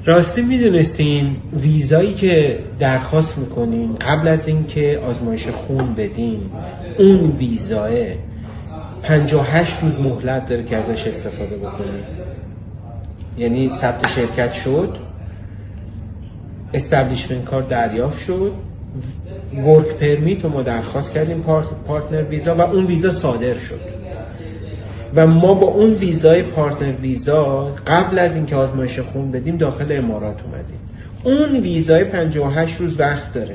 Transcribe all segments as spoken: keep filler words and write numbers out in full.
راستی میدونستین ویزایی که درخواست میکنین قبل از اینکه آزمایش خون بدین، اون ویزاه پنجاه و هشت روز مهلت داره که ازش استفاده بکنین. یعنی ثبت شرکت شد، استبلیشمنت کارت دریافت شد، ورک پرمیت رو ما درخواست کردیم، پارتنر ویزا، و اون ویزا صادر شد و ما با اون ویزای پارتنر ویزا قبل از اینکه آزمایش خون بدیم داخل امارات اومدیم. اون ویزای پنجاه و هشت روز وقت داره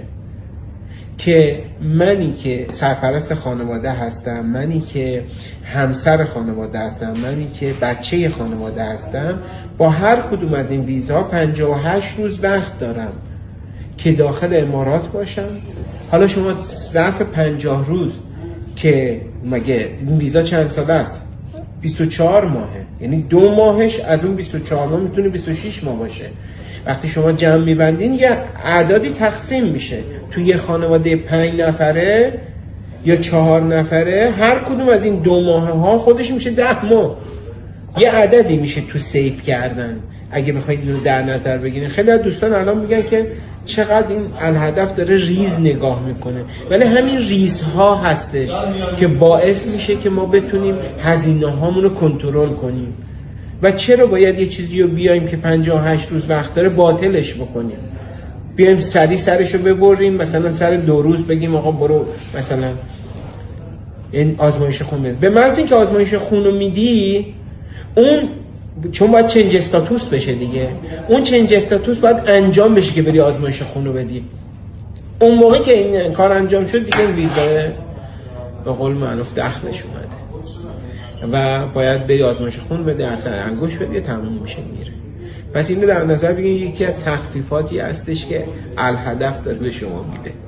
که منی که سرپرست خانواده هستم، منی که همسر خانواده هستم، منی که بچه خانواده هستم، با هر کدوم از این ویزا پنجاه و هشت روز وقت دارم که داخل امارات باشم. حالا شما ظرف پنجاه روز که مگه این ویزا چند ساله است؟ بیست و چهار ماهه، یعنی دو ماهش از اون بیست و چهار ماه میتونه بیست و شش ماه باشه. وقتی شما جمع میبندین یه اعدادی تقسیم میشه توی یه خانواده پنج نفره یا چهار نفره، هر کدوم از این دو ماه ها خودش میشه ده ماه. یه عددی میشه تو سیف کردن اگه بخواید اینو در نظر بگیرین. خیلی از دوستان الان میگن که چقدر این الهدف داره ریز نگاه میکنه، ولی همین ریزها هستش که باعث میشه که ما بتونیم هزینه هامون رو کنترل کنیم. و چرا باید یه چیزی رو بیایم که پنجاه و هشت روز وقت داره باطلش بکنیم؟ بیایم سریع سرش رو ببریم، مثلا سر دو روز بگیم آقا برو مثلا این آزمایش خون بده. به محض اینکه آزمایش خون رو میدی، اون چون باید چنج استاتوس بشه دیگه، اون چنج استاتوس باید انجام بشه که بری آزمایش خون رو بدی. اون موقع که این کار انجام شد دیگه این ویزا به قول معروف دخلش اومده و باید بری آزمایش خون بده، اثر انگشت بده، تموم میشه میره. پس اینو در نظر بگیرید، یکی از تخفیفاتی هستش که الهدف داره به شما میده.